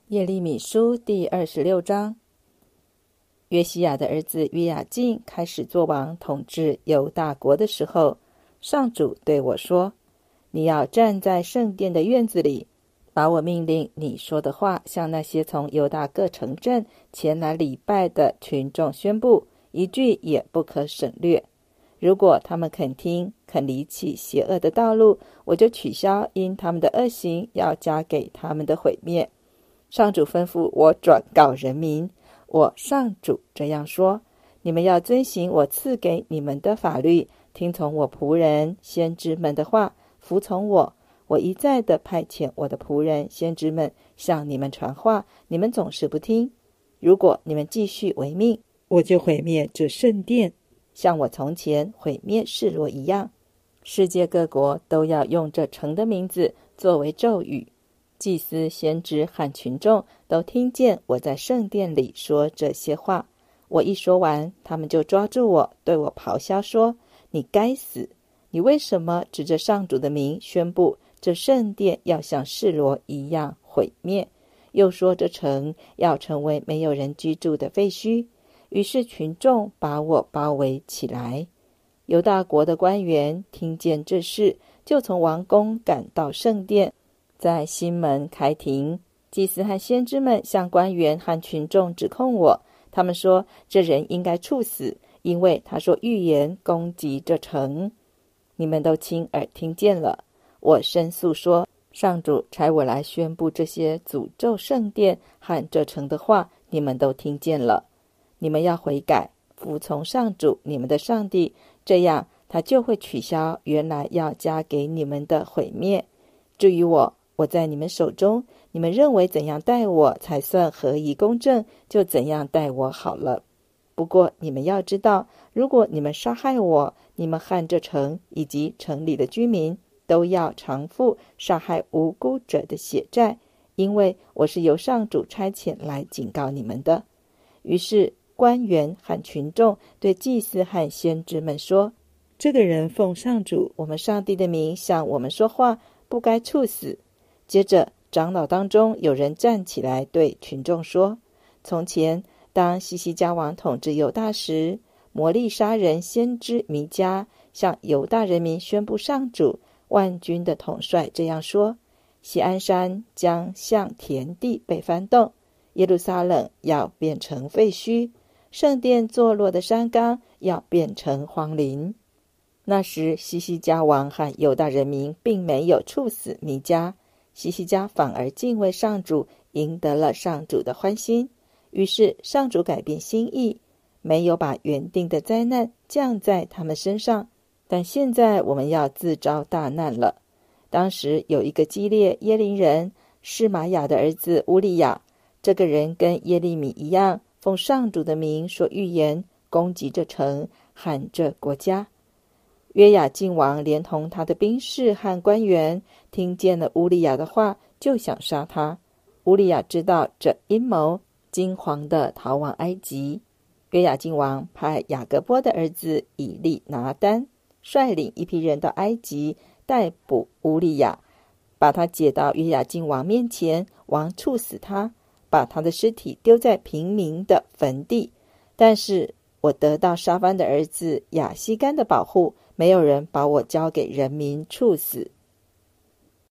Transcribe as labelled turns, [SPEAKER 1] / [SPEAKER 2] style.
[SPEAKER 1] 耶利米书第26章。约西亚的儿子约雅敬开始作王，统治犹大国的时候，上主对我说：你要站在圣殿的院子里，把我命令你说的话向那些从犹大各城镇前来礼拜的群众宣布，一句也不可省略。如果他们肯听，肯离弃邪恶的道路，我就取消因他们的恶行要加给他们的毁灭。上主吩咐我转告人民，我上主这样说：你们要遵行我赐给你们的法律，听从我仆人先知们的话，服从我。我一再的派遣我的仆人先知们向你们传话，你们总是不听。如果你们继续违命，我就毁灭这圣殿，像我从前毁灭示罗一样。世界各国都要用这城的名字作为咒语。祭司、先知和群众都听见我在圣殿里说这些话。我一说完，他们就抓住我，对我咆哮说：你该死！你为什么指着上主的名宣布这圣殿要像示罗一样毁灭？又说这城要成为没有人居住的废墟。于是群众把我包围起来。犹大国的官员听见这事，就从王宫赶到圣殿，在西门开庭。祭司和先知们向官员和群众指控我，他们说这人应该处死，因为他说预言攻击这城。你们都亲耳听见了。我申诉说，上主差我来宣布这些诅咒圣殿和这城的话，你们都听见了。你们要悔改，服从上主你们的上帝，这样他就会取消原来要加给你们的毁灭。至于我在你们手中，你们认为怎样待我才算合宜公正，就怎样待我好了。不过你们要知道，如果你们杀害我，你们和这城以及城里的居民都要偿付杀害无辜者的血债，因为我是由上主差遣来警告你们的。于是官员和群众对祭司和先知们说：这个人奉上主我们上帝的名向我们说话，不该处死。接着长老当中有人站起来对群众说：从前当西西家王统治犹大时，摩利沙人先知弥迦向犹大人民宣布上主万军的统帅这样说：锡安山将像田地被翻动，耶路撒冷要变成废墟，圣殿坐落的山冈要变成荒林。那时西西家王和犹大人民并没有处死弥迦，西西家反而敬畏上主，赢得了上主的欢心。于是上主改变心意，没有把原定的灾难降在他们身上，但现在我们要自招大难了。当时有一个基列耶林人示玛雅的儿子乌利亚，这个人跟耶利米一样，奉上主的名说预言，攻击这城和这国家。约雅敬王连同他的兵士和官员听见了乌利亚的话，就想杀他。乌利亚知道这阴谋，惊惶地逃往埃及。约雅敬王派雅各波的儿子以利拿单率领一批人到埃及逮捕乌利亚，把他解到约雅敬王面前，王处死他，把他的尸体丢在平民的坟地。但是我得到沙番的儿子亚西干的保护，没有人把我交给人民处死。